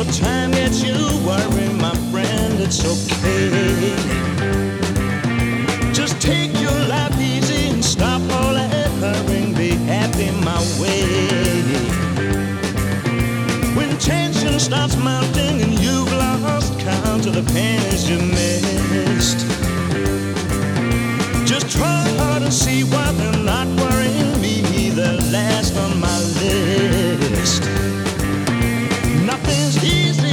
time gets you worrying, my friend, it's okay. Just take your life easy and stop all that hurrying. Be happy my way. When tension starts mounting and you've lost count of the pennies you missed, just try hard and see why they're not worrying me. They're last on my list. Nothing's easy.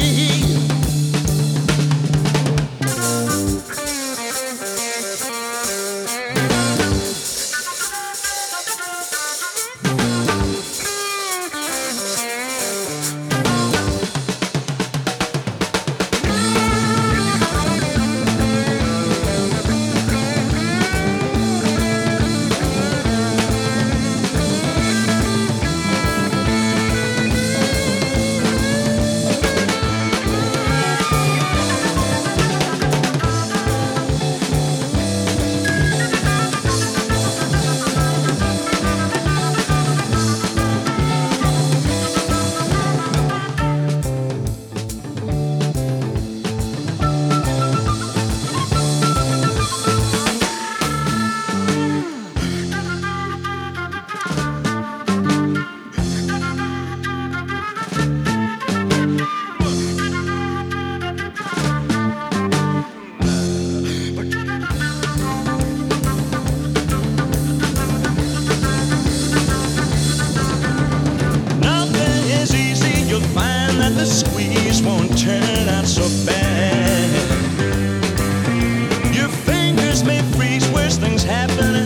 The squeeze won't turn out so bad. Your fingers may freeze, worse things happen.